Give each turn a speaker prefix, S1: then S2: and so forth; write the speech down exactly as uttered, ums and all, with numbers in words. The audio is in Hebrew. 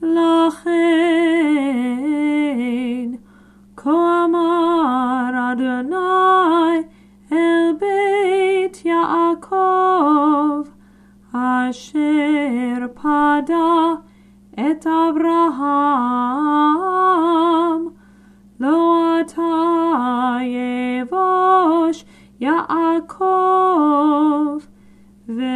S1: לכן כה אמר אדוני אל בית יעקב אשר פדה את אברהם, לא עתה יבוש יעקב